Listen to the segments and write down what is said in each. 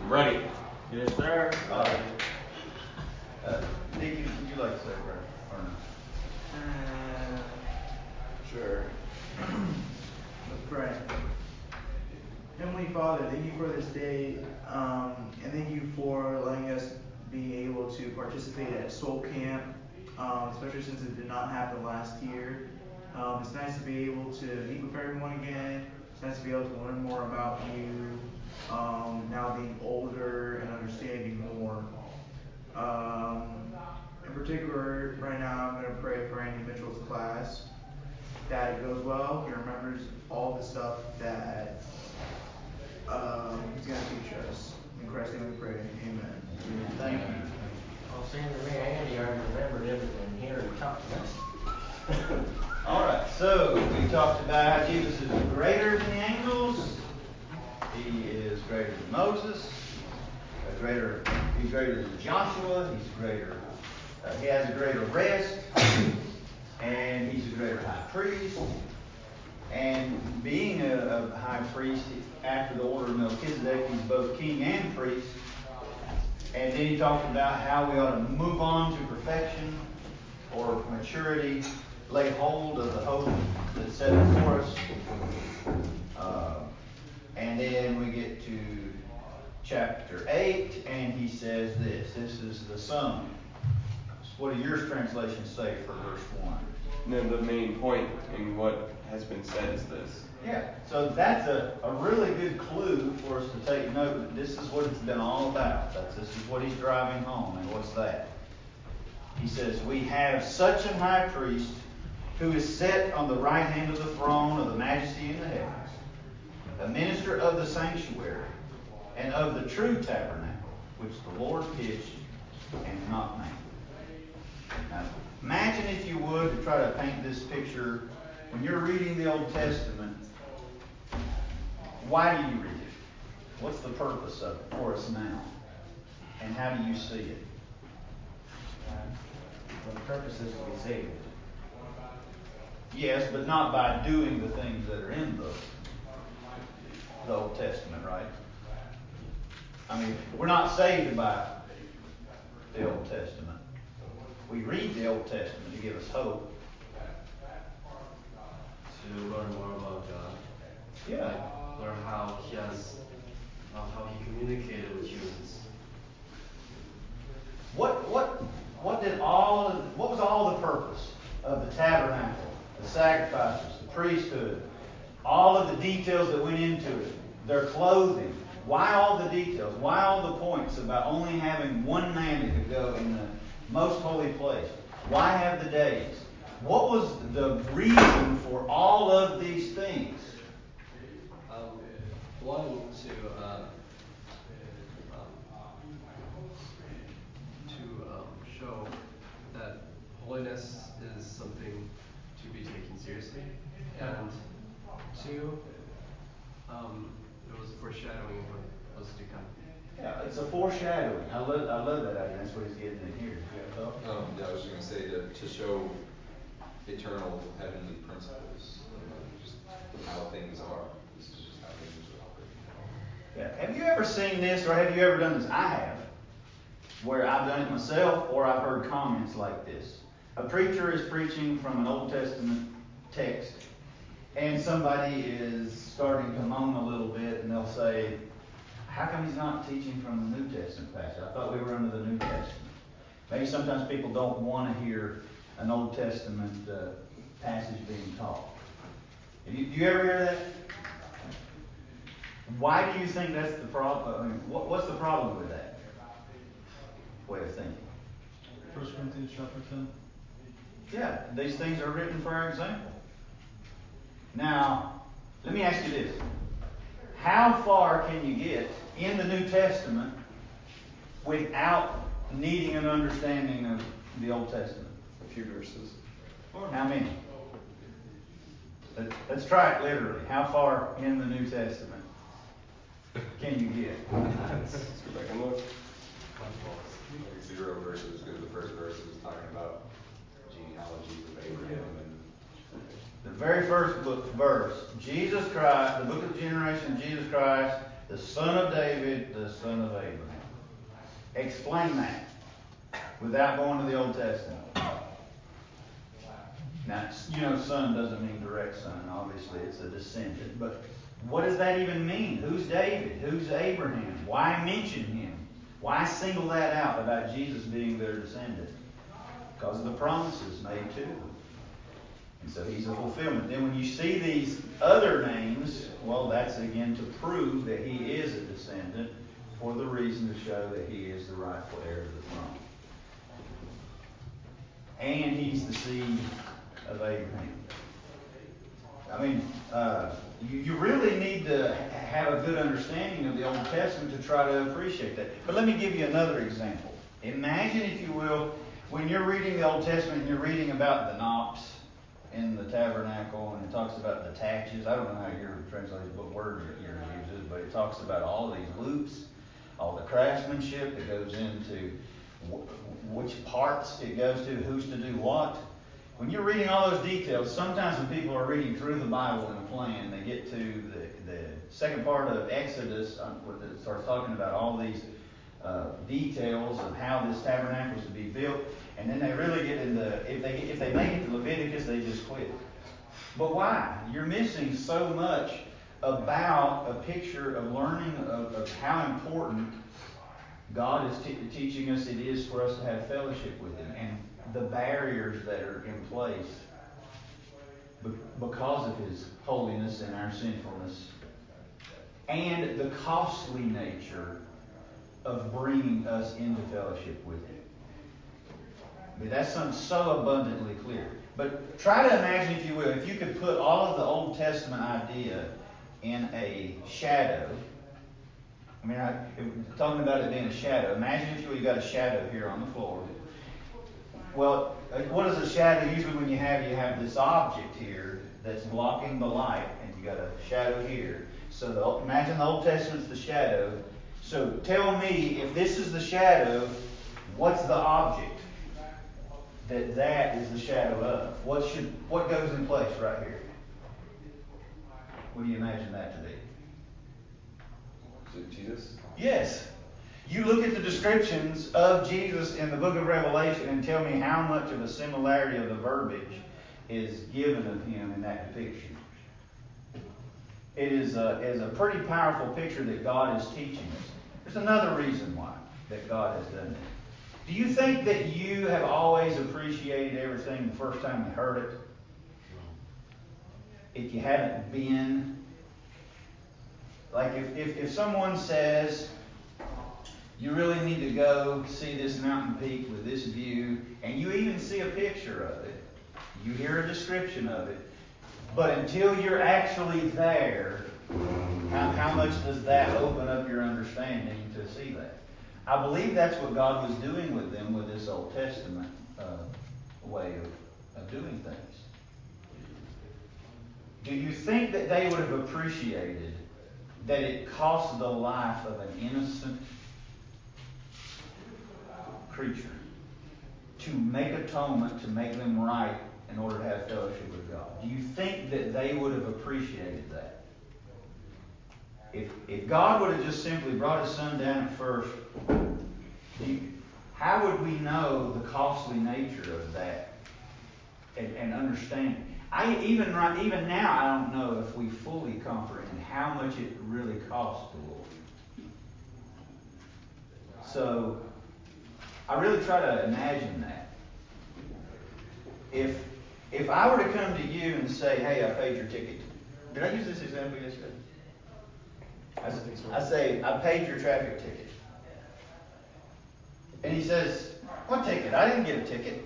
Ready. Yes, sir. All right. Deacon, would you like to say a prayer or not? Sure. Let's pray. Heavenly Father, thank you for this day, and thank you for letting us be able to participate at Soul Camp, especially since it did not happen last year. It's nice to be able to meet with everyone again. It's nice to be able to learn more about you, now being older and understanding more. In particular, right now I'm going to pray for Andy Mitchell's class, that it goes well, he remembers all the stuff that he's going to teach us. In Christ's name we pray, amen. Thank you. Well, seeing to me, Andy already remembered everything here and talked to us. All right, so we talked about how Jesus is greater than the angels. He is greater than Moses. He's greater than Joshua. He's greater. He has a greater rest, and he's a greater high priest. And being a high priest after the order of Melchizedek, he's both king and priest. And then he talked about how we ought to move on to perfection or maturity, lay hold of the hope that's set before us. And then we get to chapter 8, and he says this. This is the sum. What do your translations say for verse 1? No, the main point in what has been said is this. Yeah, so that's a really good clue for us to take note that this is what it's been all about. This is what he's driving home, and what's that? He says, we have such an high priest who is set on the right hand of the throne of the majesty in the heavens, a minister of the sanctuary and of the true tabernacle, which the Lord pitched and not man. Now, imagine, if you would, to try to paint this picture. When you're reading the Old Testament, why do you read it? What's the purpose of it for us now? And how do you see it? Well, the purpose is to be saved. Yes, but not by doing the things that are in the Old Testament, right? I mean, we're not saved by the Old Testament. We read the Old Testament to give us hope. To learn more about God. Yeah. Learn how he communicated with humans. What was all the purpose of the tabernacle, the sacrifices, the priesthood, all of the details that went into it, their clothing? Why all the details? Why all the points about only having one man that could go in the most holy place? Why have the days? What was the reason for all of these things? One, to show that holiness is something to be taken seriously, and two, it was foreshadowing of what was to come. Yeah, it's a foreshadowing. I love that idea. That's what he's getting in here. Yeah, I was just going to say to show eternal heavenly principles, just how things are. This is just how things are operating. Yeah. Have you ever seen this, or have you ever done this? I have, where I've done it myself, or I've heard comments like this. A preacher is preaching from an Old Testament text, and somebody is starting to moan a little bit, and they'll say, how come he's not teaching from the New Testament passage? I thought we were under the New Testament. Maybe sometimes people don't want to hear an Old Testament passage being taught. Do you ever hear that? Why do you think that's the problem? I mean, what's the problem with that way of thinking? 1 Corinthians chapter 10. Yeah, these things are written for our example. Now, let me ask you this. How far can you get in the New Testament without needing an understanding of the Old Testament? A few verses. How many? Let's try it literally. How far in the New Testament can you get? Let's go back and look. Like 0 verses, because the first verse is talking about genealogies of Abraham and the very first verse, Jesus Christ, the book of the generation of Jesus Christ, the son of David, the son of Explain that without going to the Old Testament. Now, son doesn't mean direct son. Obviously, it's a descendant. But what does that even mean? Who's David? Who's Abraham? Why mention him? Why single that out about Jesus being their descendant? Because of the promises made to them. And so he's a fulfillment. Then when you see these other names, well, that's again to prove that he is a descendant for the reason to show that he is the rightful heir of the throne. And he's the seed of Abraham. I mean, you really need to have a good understanding of the Old Testament to try to appreciate that. But let me give you another example. Imagine, if you will, when you're reading the Old Testament and you're reading about the knops in the tabernacle, and it talks about the taches. I don't know how your translation, what word yours uses, but it talks about all of these loops, all the craftsmanship that goes into which parts it goes to, who's to do what. When you're reading all those details, sometimes when people are reading through the Bible in a plan, they get to the second part of Exodus, where it starts talking about all these details of how this tabernacle is to be built, and then they really get into, if they make it to Leviticus, they just quit. But why? You're missing so much about a picture of learning of how important God is teaching us it is for us to have fellowship with Him, and the barriers that are in place because of His holiness and our sinfulness, and the costly nature of bringing us into fellowship with Him. I mean, that's something so abundantly clear. But try to imagine, if you will, if you could put all of the Old Testament idea in a shadow. I mean, talking about it being a shadow. Imagine, if you will, you got a shadow here on the floor. Well, what is a shadow? Usually when you have this object here that's blocking the light, and you got a shadow here. So imagine the Old Testament's the shadow. So tell me, if this is the shadow, what's the object that is the shadow of? What goes in place right here? What do you imagine that to be? Is it Jesus? Yes. You look at the descriptions of Jesus in the book of Revelation and tell me how much of a similarity of the verbiage is given of Him in that depiction. It is a pretty powerful picture that God is teaching us. There's another reason why that God has done it. Do you think that you have always appreciated everything the first time you heard it? If you haven't been, like if someone says, you really need to go see this mountain peak with this view, and you even see a picture of it, you hear a description of it, but until you're actually there, how much does that open up your understanding to see that? I believe that's what God was doing with them with this Old Testament way of doing things. Do you think that they would have appreciated that it cost the life of an innocent creature to make atonement, to make them right in order to have fellowship with God? Do you think that they would have appreciated that? If God would have just simply brought His Son down at first, how would we know the costly nature of that and understand? Even now, I don't know if we fully comprehend how much it really cost the Lord. So I really try to imagine that. If I were to come to you and say, hey, I paid your ticket. Did I use this example yesterday? I say, I paid your traffic ticket. And he says, what ticket? I didn't get a ticket.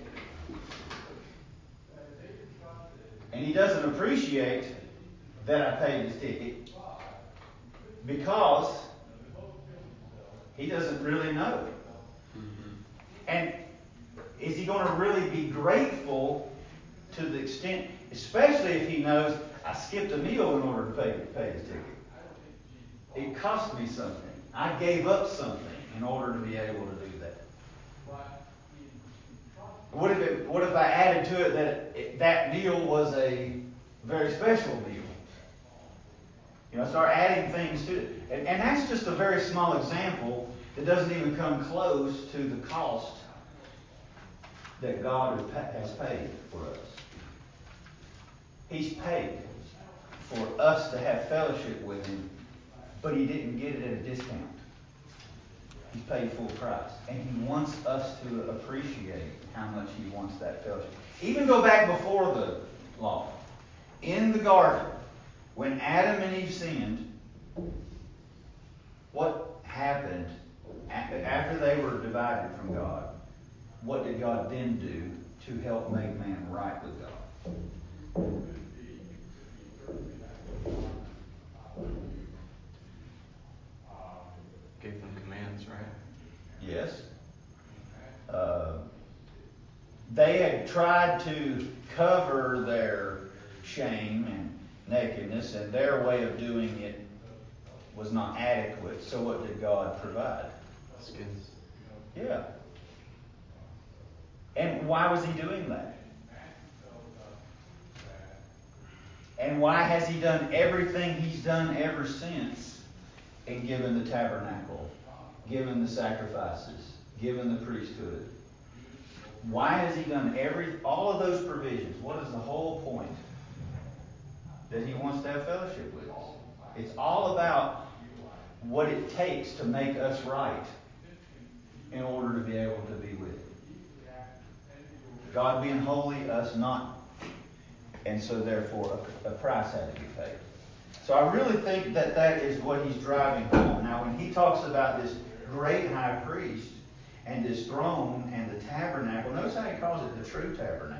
And he doesn't appreciate that I paid his ticket because he doesn't really know. And is he going to really be grateful to the extent, especially if he knows I skipped a meal in order to pay his ticket? It cost me something. I gave up something in order to be able to do that. What if I added to it that meal was a very special meal? Start adding things to it. And that's just a very small example that doesn't even come close to the cost that God has paid for us. He's paid for us to have fellowship with Him, but He didn't get it at a discount. He's paid full price. And He wants us to appreciate how much He wants that fellowship. Even go back before the law. In the garden, when Adam and Eve sinned, what happened after they were divided from God? What did God then do to help make man right with God? Gave them commands, right? Yes. They had tried to cover their shame and nakedness, and their way of doing it was not adequate. So what did God provide? Skins. Yeah. And why was He doing that? And why has He done everything He's done ever since in giving the tabernacle, given the sacrifices, given the priesthood? Why has He done all of those provisions? What is the whole point? That He wants to have fellowship with us. It's all about what it takes to make us right in order to be able to be with Him. God being holy, us not. And so therefore a price had to be paid. So I really think that that is what He's driving home. Now when He talks about this great high priest and this throne and the tabernacle, notice how He calls it the true tabernacle.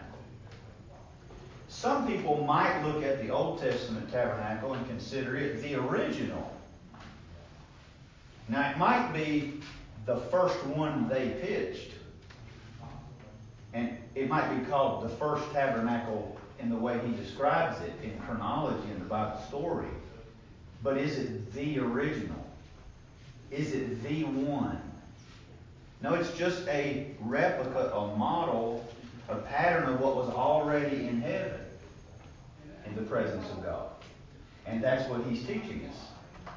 Some people might look at the Old Testament tabernacle and consider it the original. Now it might be the first one they pitched. And it might be called the first tabernacle in the way He describes it in chronology in the Bible story. But is it the original? Is it the one? No, it's just a replica, a model, a pattern of what was already in heaven in the presence of God. And that's what He's teaching us.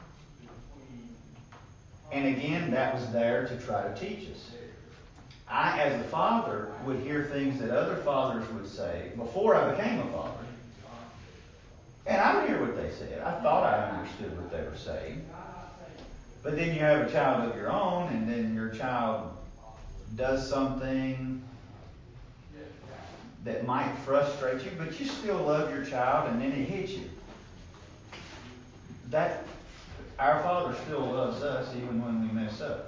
And again, that was there to try to teach us. I, as a father, would hear things that other fathers would say before I became a father. And I would hear what they said. I thought I understood what they were saying. But then you have a child of your own, and then your child does something that might frustrate you, but you still love your child, and then it hits you. That our Father still loves us even when we mess up.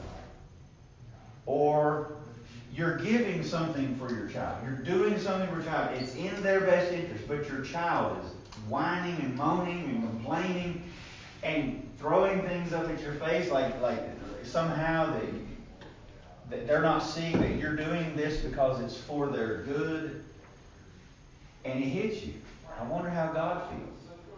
Or you're giving something for your child. You're doing something for your child. It's in their best interest, but your child is whining and moaning and complaining and throwing things up at your face like somehow that they're not seeing that you're doing this because it's for their good. And it hits you. I wonder how God feels.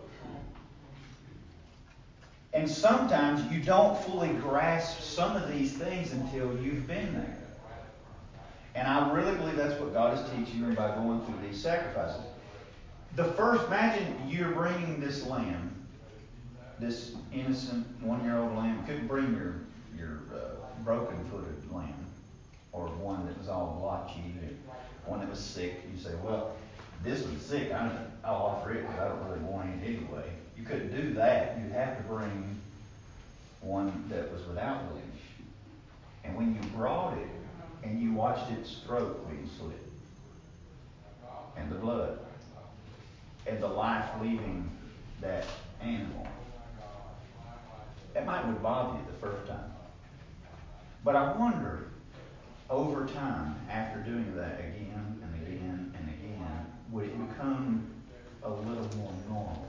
And sometimes you don't fully grasp some of these things until you've been there. And I really believe that's what God is teaching them by going through these sacrifices. Imagine you're bringing this lamb, this innocent 1-year-old lamb. You couldn't bring your broken-footed lamb, or one that was all blotchy, one that was sick. You say, well, this one's sick. I'll offer it because I don't really want it anyway. You couldn't do that. You'd have to bring one that was without blemish. And when you brought it, and you watched its throat being slit, and the blood, and the life leaving that animal, that would bother you the first time. But I wonder, over time, after doing that again and again and again, would it become a little more normal?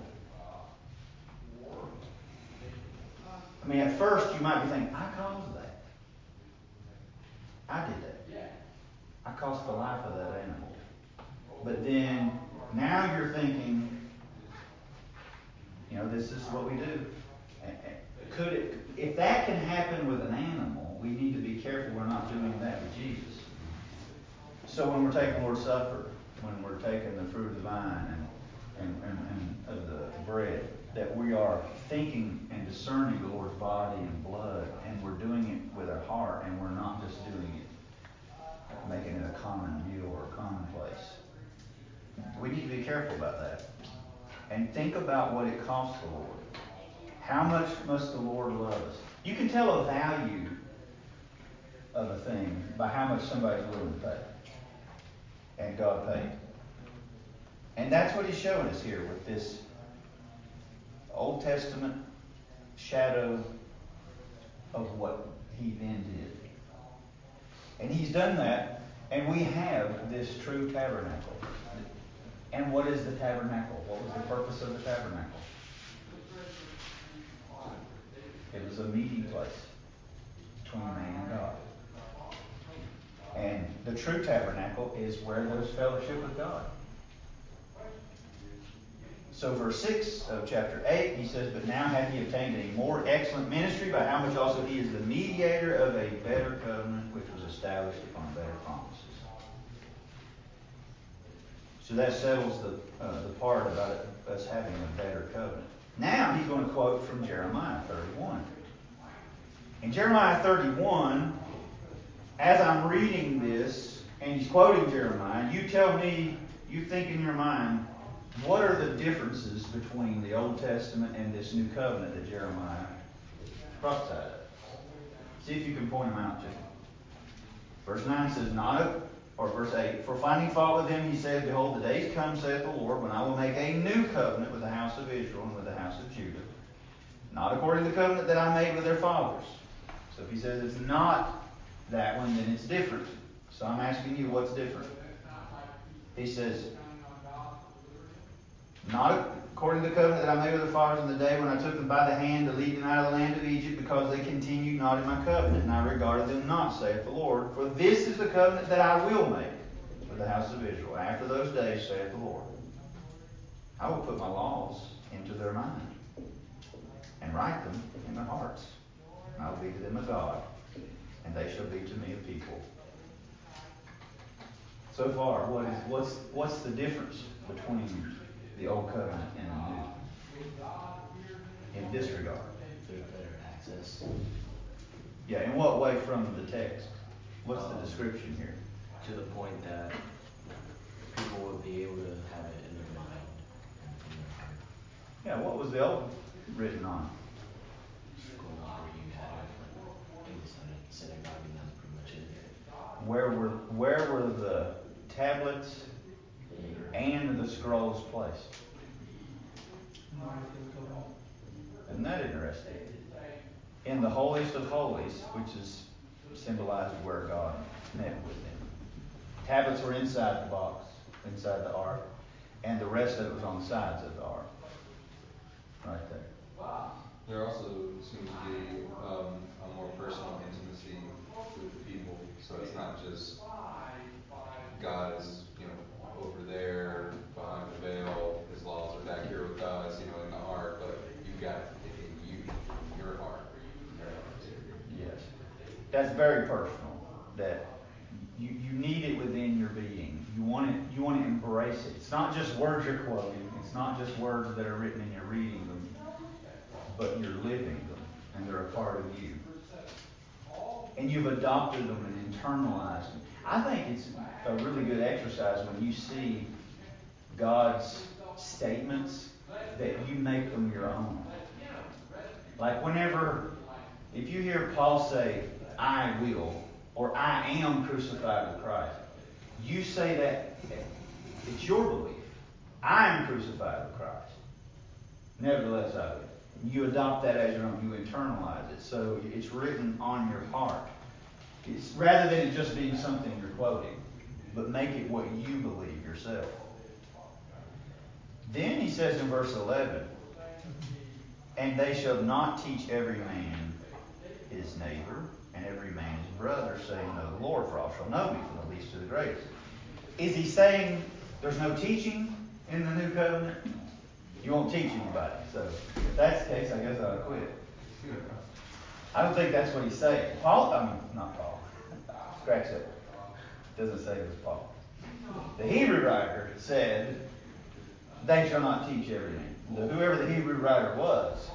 I mean, at first you might be thinking, I caused that. I did that. I cost the life of that animal. But then, now you're thinking, this is what we do. If that can happen with an animal, we need to be careful we're not doing that with Jesus. So when we're taking Lord's Supper, when we're taking the fruit of the vine and of the bread, that we are thinking and discerning the Lord's body and blood, and we're doing it with our heart. and think about what it costs the Lord. How much must the Lord love us? You can tell a value of a thing by how much somebody's willing to pay. And God paid. And that's what he's showing us here with this Old Testament shadow of what he then did. And he's done that, and we have this true tabernacle. And what is the tabernacle? What was the purpose of the tabernacle? It was a meeting place between man and God. And the true tabernacle is where there's fellowship with God. So verse 6 of chapter 8, he says, "But now hath he obtained a more excellent ministry, by how much also he is the mediator of a better covenant, which was established upon better promises." So that settles the part about us having a better covenant. Now he's going to quote from Jeremiah 31. In Jeremiah 31, as I'm reading this, and he's quoting Jeremiah, you tell me, you think in your mind, what are the differences between the Old Testament and this new covenant that Jeremiah prophesied of? See if you can point them out to me. Verse 9 says, verse 8, "For finding fault with them, he said, Behold, the days come, saith the Lord, when I will make a new covenant with the house of Israel and with the house of Judah, not according to the covenant that I made with their fathers." So if he says it's not that one, then it's different. So I'm asking you, what's different? He says, "Not according to the covenant that I made with their fathers in the day when I took them by the hand to lead them out of the land of Egypt, because they continued not in my covenant, and I regarded them not, saith the Lord. For this is the covenant that I will make with the house of Israel after those days, saith the Lord. I will put my laws into their mind, and write them in their hearts. And I will be to them a God, and they shall be to me a people." So far, what's the difference between the old covenant and the new? In this regard. There's better access. Yeah, in what way from the text? What's the description here? To the point that people would be able to have it in their mind and in their heart. Yeah, what was the old written on? Scroll where you had it in the synagogue, and that's pretty much it. Where were the tablets and the scrolls placed? Isn't that interesting? In the holiest of holies, which is symbolized where God met with them. Tablets were inside the box, inside the ark, and the rest of it was on the sides of the ark. Right there. There also seems to be a more personal intimacy with the people. So it's not just God is, over there behind the veil. His laws are back here with us, in the ark. But you've got it in you, in your heart. Yes. That's very personal. That you need it within your being. You want to embrace it. It's not just words you're quoting. It's not just words that are written and you're reading them, but you're living them, and they're a part of you. And you've adopted them and internalized them. I think it's a really good exercise when you see God's statements that you make them your own. Like if you hear Paul say, "I will," or "I am crucified with Christ," you say that it's your belief. I am crucified with Christ. Nevertheless, I live. You adopt that as your own. You internalize it. So it's written on your heart. It's rather than it just being something you're quoting, but make it what you believe yourself. Then he says in verse 11, "And they shall not teach every man his neighbor, and every man his brother, saying, Know the Lord, for all shall know me, from the least to the greatest." Is he saying there's no teaching in the new covenant? You won't teach anybody. So if that's the case, I guess I ought to quit. I don't think that's what he's saying. Not Paul. Scratch that. Doesn't say it was Paul. The Hebrew writer said, "They shall not teach every man." Whoever the Hebrew writer was,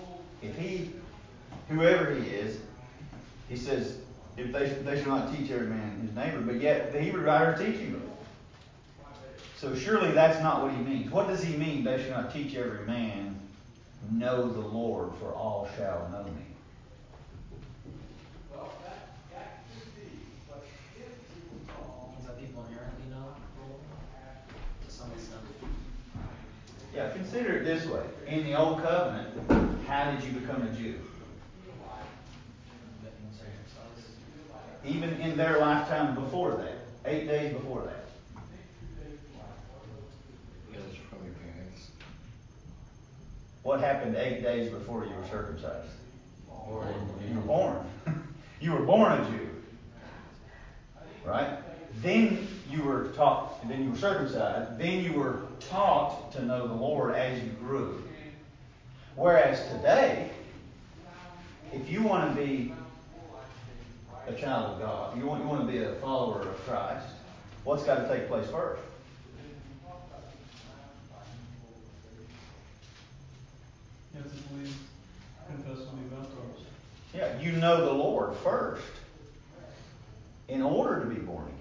whoever he is, he says, if they shall not teach every man his neighbor, but yet the Hebrew writer is teaching them. So surely that's not what he means. What does he mean? They shall not teach every man, know the Lord, for all shall know me. Means that people inherently know the Lord to some extent. Yeah, consider it this way. In the Old Covenant, how did you become a Jew? Getting circumcised. Even in their lifetime before that, 8 days before that. Because from your parents. What happened 8 days before you were circumcised? You were born. You were born a Jew. Right? Then you were taught, and then you were circumcised. Then you were taught to know the Lord as you grew. Whereas today, if you want to be a child of God, you want to be a follower of Christ, what's got to take place first? You have to believe, confess, and be baptized. Yeah, you know the Lord first in order to be born again.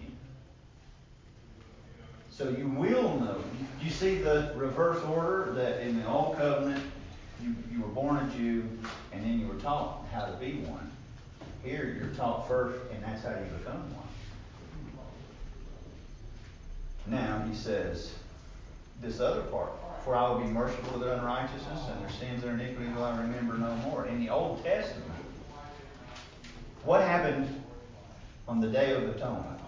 So you will know. You see the reverse order that in the Old Covenant, you were born a Jew, and then you were taught how to be one. Here, you're taught first, and that's how you become one. Now, he says, this other part, for I will be merciful to their unrighteousness, and their sins and their iniquities will I remember no more. In the Old Testament, what happened on the Day of Atonement?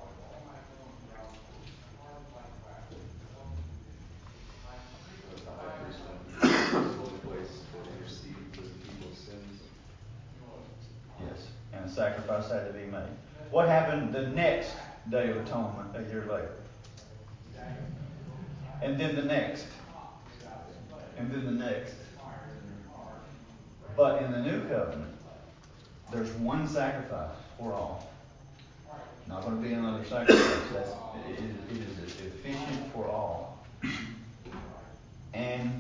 The high priest went to the holy place to intercede for the people's sins. Yes, and a sacrifice had to be made. What happened the next Day of Atonement a year later? And then the next. And then the next. But in the New Covenant, there's one sacrifice for all. Not going to be another sacrifice. It is efficient for all. And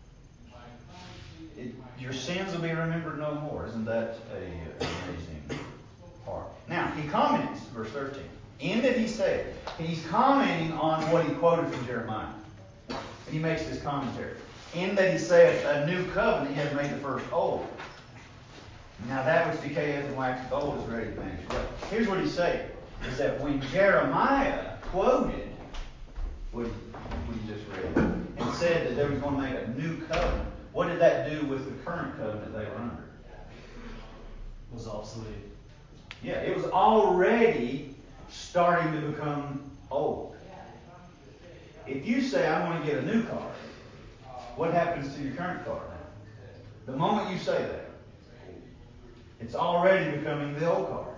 your sins will be remembered no more. Isn't that an amazing part? Now, he comments, verse 13. In that he said, he's commenting on what he quoted from Jeremiah. And he makes this commentary. In that he saith, a new covenant he has made the first old. Now that which decayeth and waxeth old is ready to vanish away. Here's what he's saying. Is that when Jeremiah quoted what he just read, and said that they was going to make a new covenant, what did that do with the current covenant they were under? It was obsolete. Yeah, it was already starting to become old. If you say, I want to get a new car, what happens to your current car? The moment you say that, it's already becoming the old car.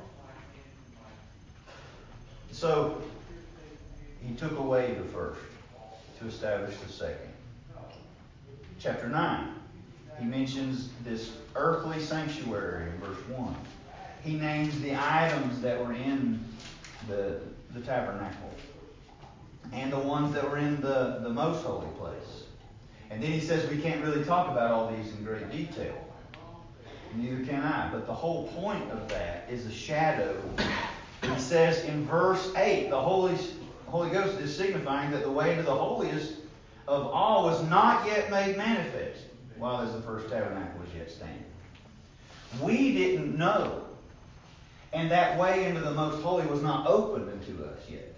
So, he took away the first to establish the second. Chapter 9, he mentions this earthly sanctuary in verse 1. He names the items that were in the tabernacle and the ones that were in the most holy place. And then he says we can't really talk about all these in great detail. Neither can I. But the whole point of that is a shadow. He says in verse 8, the Holy Ghost is signifying that the way into the holiest of all was not yet made manifest, while as the first tabernacle was yet standing. We didn't know. And that way into the most holy was not opened unto us yet.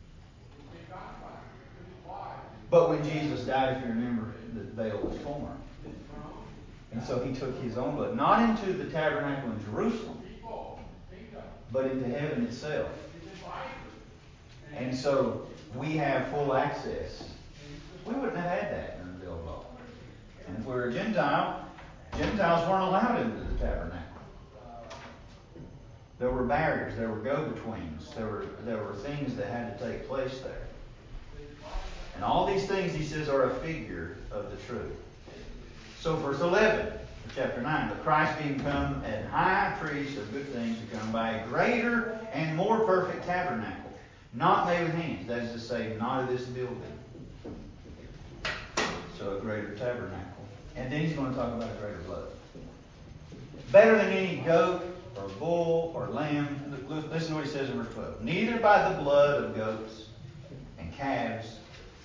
But when Jesus died, if you remember, the veil was torn. And so he took his own blood, not into the tabernacle in Jerusalem, but into heaven itself. And so we have full access. We wouldn't have had that under the old law. And if we were a Gentile, Gentiles weren't allowed into the tabernacle. There were barriers, there were go-betweens, there were things that had to take place there. And all these things, he says, are a figure of the truth. So verse 11 of chapter 9, the Christ being come an high priest of good things to come by a greater and more perfect tabernacle, not made with hands, that is to say, not of this building. So a greater tabernacle. And then he's going to talk about a greater blood. Better than any goat or bull or lamb. Listen to what he says in verse 12. Neither by the blood of goats and calves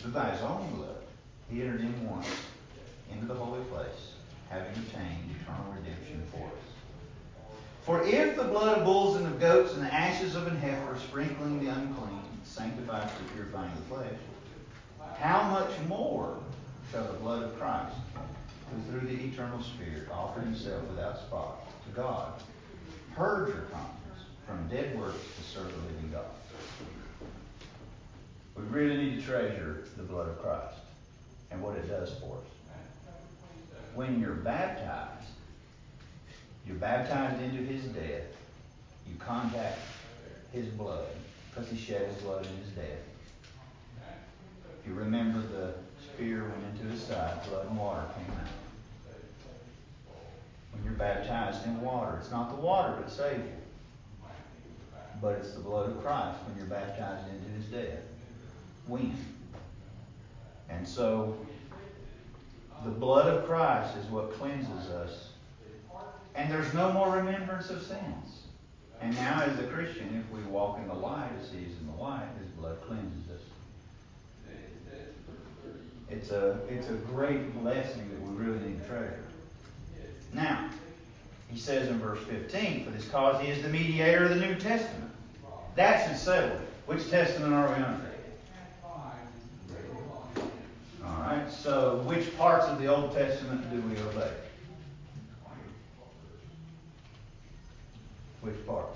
But by his own blood, he entered in once into the holy place, having obtained eternal redemption for us. For if the blood of bulls and of goats and the ashes of an heifer, sprinkling the unclean, sanctifies for purifying the flesh, how much more shall the blood of Christ, who through the eternal Spirit offered himself without spot to God, purge your conscience from dead works to serve the living God? We really need to treasure the blood of Christ and what it does for us. When you're baptized into his death. You contact his blood because he shed his blood in his death. If you remember, the spear went into his side, blood and water came out. When you're baptized in water, it's not the water that saves you, but it's the blood of Christ when you're baptized into his death. When? And so, the blood of Christ is what cleanses us. And there's no more remembrance of sins. And now as a Christian, if we walk in the light as he is in the light, his blood cleanses us. It's a great blessing that we really need to treasure. Now, he says in verse 15, for this cause he is the mediator of the New Testament. That should settle it. Which testament are we under? Alright, so which parts of the Old Testament do we obey? Which parts?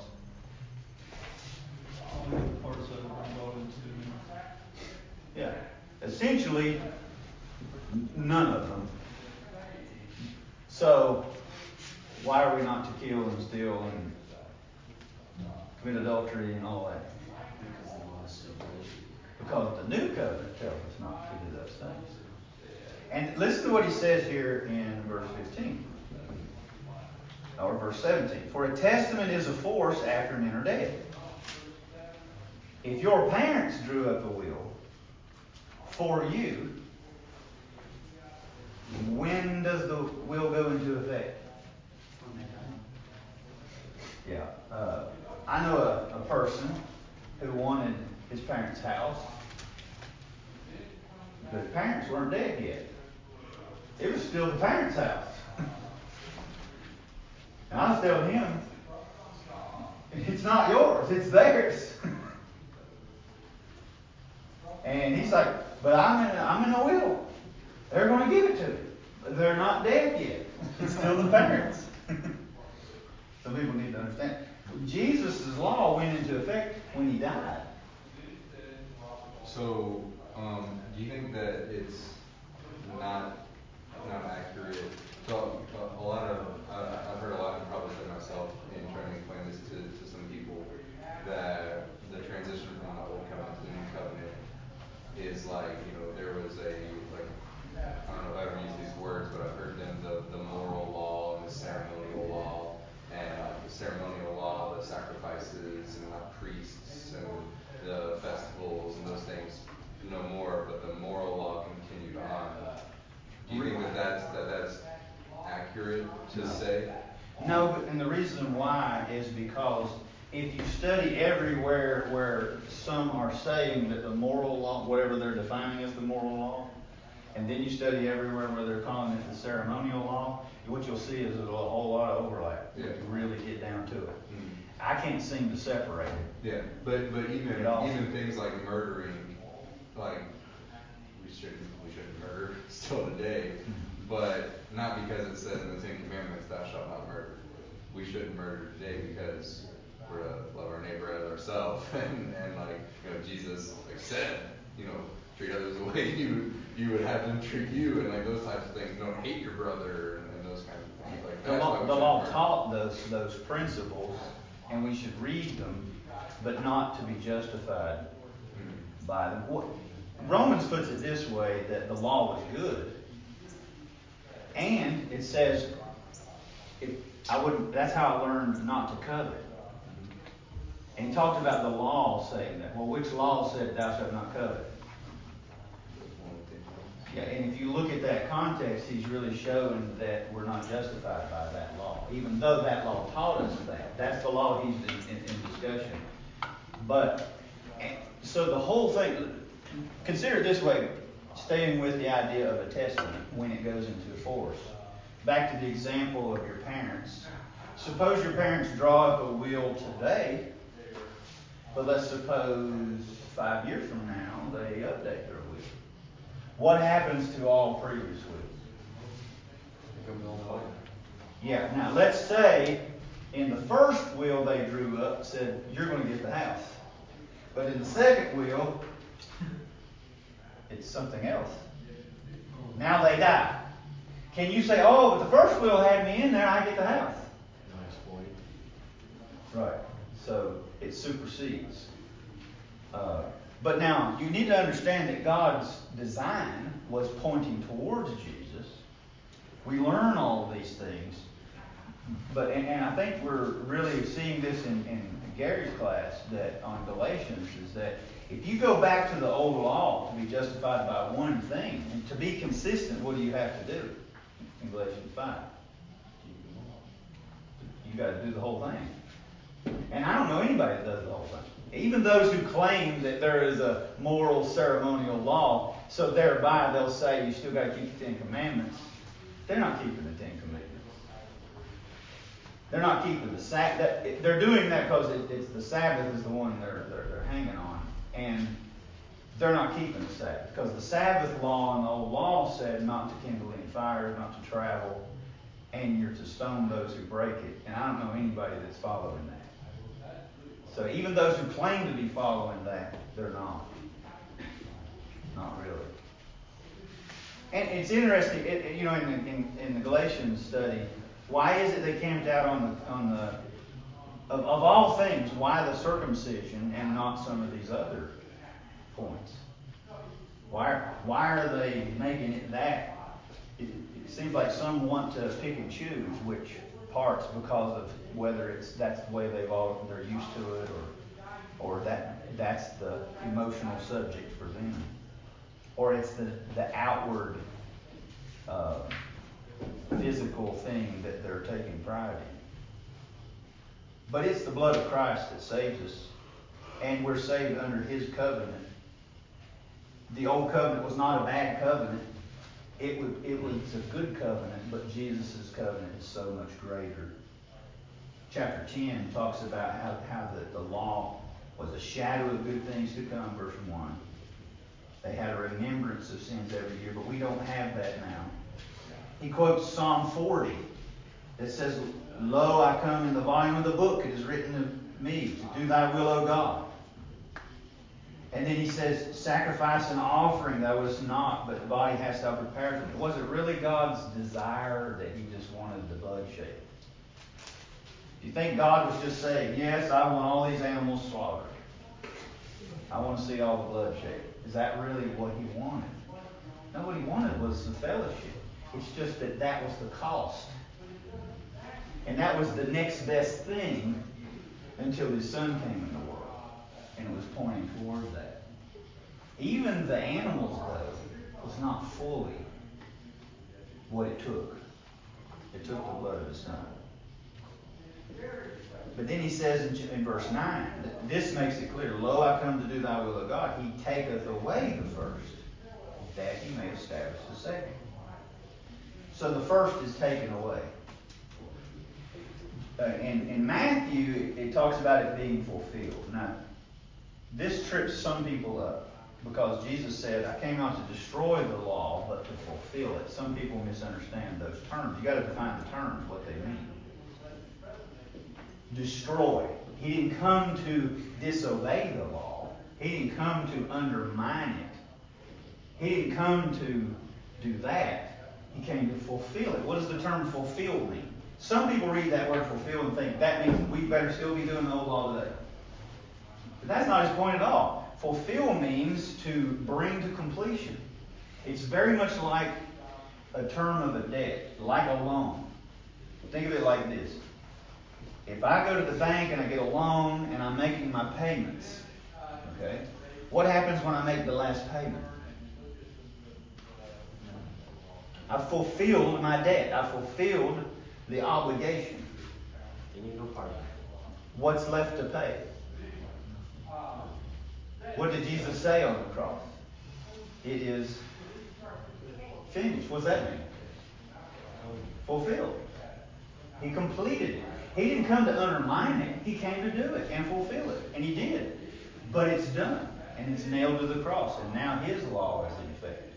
Only the parts that are devoted to. Yeah. Essentially, none of them. So, why are we not to kill and steal and commit adultery and all that? Because the law is so great. Because the new covenant tells us not to do those things. And listen to what he says here in verse 15. Or verse 17. For a testament is a force after men are dead. If your parents drew up a will for you, when does the will go into effect? Yeah. I know a person who wanted his parents' house, but his parents weren't dead yet. It was still the parents' house. And I was telling him, it's not yours, it's theirs. And he's like, but I'm in a will. They're going to give it to me. But they're not dead yet. It's still the parents. Some people need to understand. Jesus' law went into effect when he died. So, do you think that it's not accurate? So, I've heard a lot, and probably said myself, in trying to explain this to some people, that the transition from the old covenant to the new covenant is like, there was I don't know if I ever use these words, but I've heard them, the moral law and the ceremonial law. And the ceremonial law, the sacrifices and the priests and the festivals and those things, no more, but the moral law continued on. Do you think that's accurate to say? No, and the reason why is because if you study everywhere where some are saying that the moral law, whatever they're defining as the moral law, and then you study everywhere where they're calling it the ceremonial law, what you'll see is a whole lot of overlap. Yeah. If you really get down to it. Mm-hmm. I can't seem to separate it. Yeah, but even things like murdering, like we shouldn't murder still today, but not because it says in the Ten Commandments, thou shalt not murder. We shouldn't murder today because we're to love our neighbor as ourselves, and Jesus said, treat others the way you would have them treat you, and those types of things. Don't hate your brother, and those kinds of things. The law taught those principles, and we should read them, but not to be justified by them. Romans puts it this way, that the law was good, and it says, that's how I learned not to covet. And he talked about the law saying that. Well, which law said thou shalt not covet? Yeah, and if you look at that context, he's really showing that we're not justified by that law, even though that law taught us that. That's the law he's in discussion. But, so the whole thing, Consider it this way, staying with the idea of a testament when it goes into force. Back to the example of your parents. Suppose your parents draw up a will today, but let's suppose 5 years from now they update their will. What happens to all previous wills? Yeah, now let's say in the first will they drew up said, you're going to get the house. But in the second will, it's something else. Now they die. Can you say, oh, but the first will had me in there, I get the house? No, it's 40. Right. So it supersedes. But now, you need to understand that God's design was pointing towards Jesus. We learn all of these things. But and I think we're really seeing this in Gary's class that on Galatians is that if you go back to the old law to be justified by one thing, and to be consistent, what do you have to do in Galatians 5? You got to do the whole thing. And I don't know anybody that does the whole thing. Even those who claim that there is a moral ceremonial law, so thereby they'll say you still got to keep the Ten Commandments. They're not keeping the Ten Commandments. They're not keeping the Sabbath. They're doing that because it's the Sabbath is the one they're hanging on, and they're not keeping the Sabbath because the Sabbath law and the old law said not to kindle any fires, not to travel, and you're to stone those who break it. And I don't know anybody that's following that. So even those who claim to be following that, they're not. Not really. And it's interesting, in the Galatians study, why is it they camped out on the of all things, why the circumcision and not some of these other points? Why are they making it that? It seems like some want to pick and choose which parts because of whether that's the way they're used to it or that's the emotional subject for them, or it's the outward physical thing that they're taking pride in. But it's the blood of Christ that saves us, and we're saved under His covenant. The old covenant was not a bad covenant. It was a good covenant, but Jesus' covenant is so much greater. Chapter 10 talks about how the law was a shadow of good things to come, verse 1. They had a remembrance of sins every year, but we don't have that now. He quotes Psalm 40 that says, Lo, I come in the volume of the book, it is written of me, to do thy will, O God. And then he says, sacrifice and offering thou wouldst not, but the body hast thou prepared for me. Was it really God's desire that He just wanted the bloodshed? Do you think God was just saying, yes, I want all these animals slaughtered. I want to see all the bloodshed. Is that really what He wanted? No, what He wanted was the fellowship. It's just that was the cost. And that was the next best thing until His Son came in the world. And it was pointing towards that. Even the animals, though, was not fully what it took. It took the blood of His Son. But then he says in verse 9, this makes it clear, Lo, I come to do thy will, O God. He taketh away the first, that He may establish the second. So the first is taken away. In Matthew, it talks about it being fulfilled. Now, this trips some people up because Jesus said, I came not to destroy the law, but to fulfill it. Some people misunderstand those terms. You've got to define the terms, what they mean. Destroy. He didn't come to disobey the law. He didn't come to undermine it. He didn't come to do that. He came to fulfill it. What does the term fulfill mean? Some people read that word fulfill and think that means we better still be doing the old law today. But that's not his point at all. Fulfill means to bring to completion. It's very much like a term of a debt, like a loan. Think of it like this. If I go to the bank and I get a loan and I'm making my payments, okay, what happens when I make the last payment? I fulfilled my debt. I fulfilled the obligation. Then you go party. What's left to pay? What did Jesus say on the cross? It is finished. What's that mean? Fulfilled. He completed it. He didn't come to undermine it. He came to do it and fulfill it. And He did. But it's done. And it's nailed to the cross. And now His law is in effect.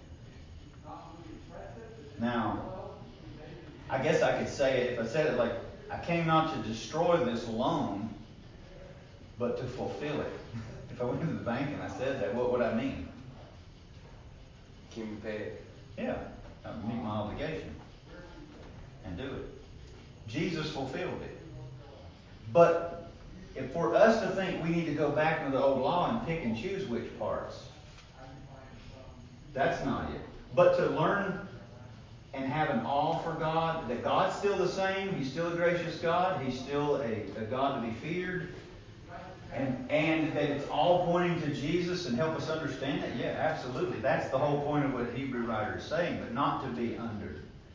Now, I guess I could say it, if I said it like, I came not to destroy this loan, but to fulfill it. If I went to the bank and I said that, what would I mean? Came to pay it. Yeah, I would meet my obligation and do it. Jesus fulfilled it. But if for us to think we need to go back into the old law and pick and choose which parts, that's not it. But to learn and have an awe for God, that God's still the same, He's still a gracious God, He's still a God to be feared, and that it's all pointing to Jesus and help us understand it, yeah, absolutely. That's the whole point of what the Hebrew writer is saying, but not to be under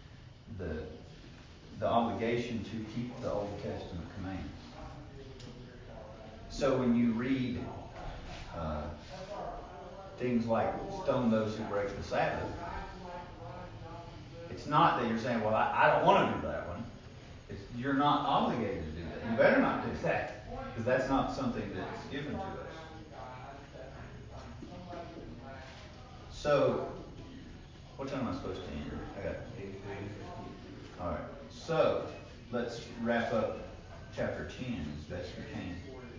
the obligation to keep the Old Testament commands. So when you read things like stone those who break the Sabbath, it's not that you're saying, well, I don't want to do that one. You're not obligated to do that. You better not do that, because that's not something that's given to us. So, what time am I supposed to end? I got 8:30. All right. So, let's wrap up chapter 10 as best we can.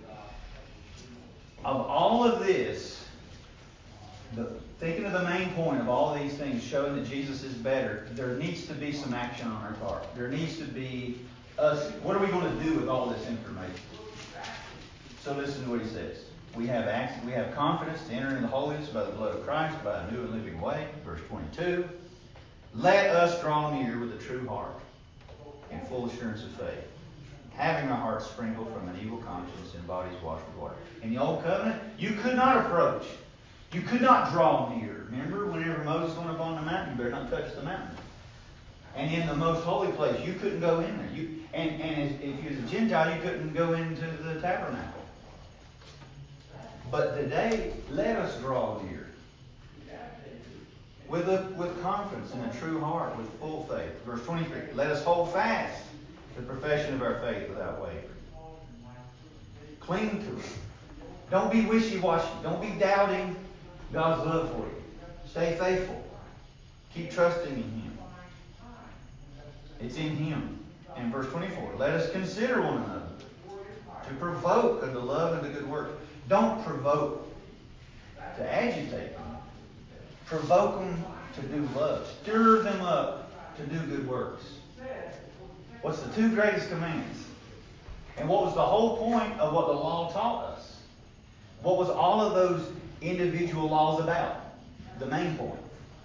Of all of this, thinking of the main point of all of these things, showing that Jesus is better, there needs to be some action on our part. There needs to be us. What are we going to do with all this information? So listen to what he says. We have confidence to enter into the holiness by the blood of Christ, by a new and living way. Verse 22. Let us draw near with a true heart in full assurance of faith, having our hearts sprinkled from an evil conscience and bodies washed with water. In the Old Covenant, you could not approach. You could not draw near. Remember, whenever Moses went up on the mountain, you better not touch the mountain. And in the most holy place, you couldn't go in there. If you was a Gentile, you couldn't go into the tabernacle. But today, let us draw near with confidence in a true heart, with full faith. Verse 23, let us hold fast the profession of our faith without wavering. Cling to it. Don't be wishy-washy. Don't be doubting God's love for you. Stay faithful. Keep trusting in Him. It's in Him. And verse 24, let us consider one another to provoke unto love and to good works. Don't provoke to agitate them. Provoke them to do love. Stir them up to do good works. What's the two greatest commands? And what was the whole point of what the law taught us? What was all of those individual laws about? The main point.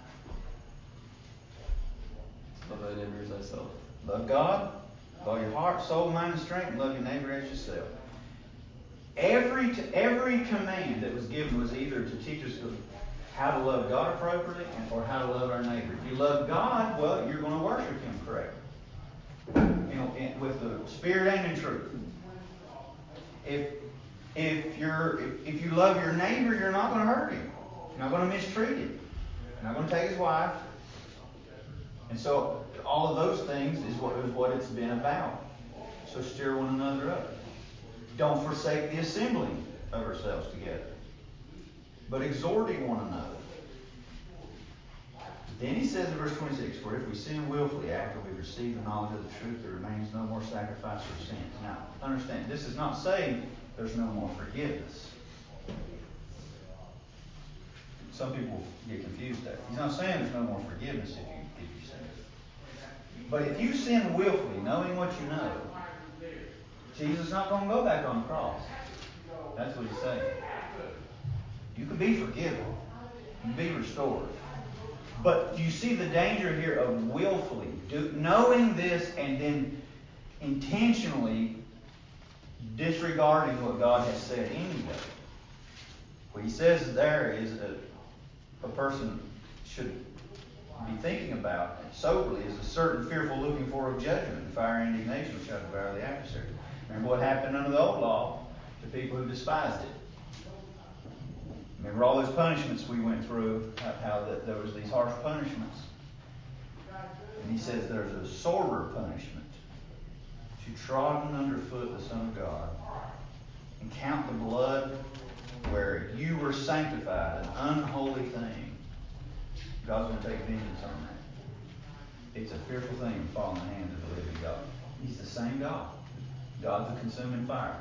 Love thy neighbor as thyself. Love God with all your heart, soul, mind, and strength, and love your neighbor as yourself. Every command that was given was either to teach us how to love God appropriately or how to love our neighbor. If you love God, well, you're going to worship Him correctly. With the Spirit and in truth. If you love your neighbor, you're not going to hurt him. You're not going to mistreat him. You're not going to take his wife. And so all of those things is what it's been about. So stir one another up. Don't forsake the assembling of ourselves together, but exhorting one another. Then he says in verse 26, for if we sin willfully after we receive the knowledge of the truth, there remains no more sacrifice for sins. Now, understand, this is not saying there's no more forgiveness. Some people get confused there. He's not saying there's no more forgiveness if you sin. But if you sin willfully, knowing what you know, Jesus is not going to go back on the cross. That's what he's saying. You can be forgiven. You can be restored. But you see the danger here of willfully knowing this and then intentionally disregarding what God has said anyway. What he says there is a person should be thinking about soberly is a certain fearful looking for of judgment and fire and indignation which shall devour the adversary. Remember what happened under the old law to people who despised it. Remember all those punishments we went through, how that there was these harsh punishments. And he says there's a sorter punishment to trodden underfoot the Son of God and count the blood where you were sanctified, an unholy thing. God's going to take vengeance on that. It's a fearful thing to fall in the hands of the living God. He's the same God. God's a consuming fire.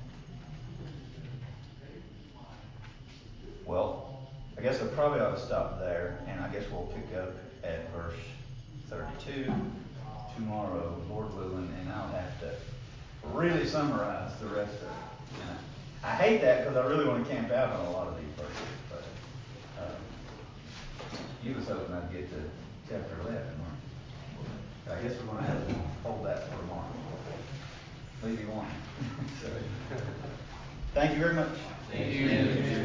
Well, I guess I probably ought to stop there, and I guess we'll pick up at verse 32 tomorrow, Lord willing, and I'll have to really summarize the rest of it. And I hate that because I really want to camp out on a lot of these verses, but you was hoping I'd get to chapter 11, weren't you? I guess we're going to have to hold that for tomorrow. Leave you one. So, thank you very much. Thank you.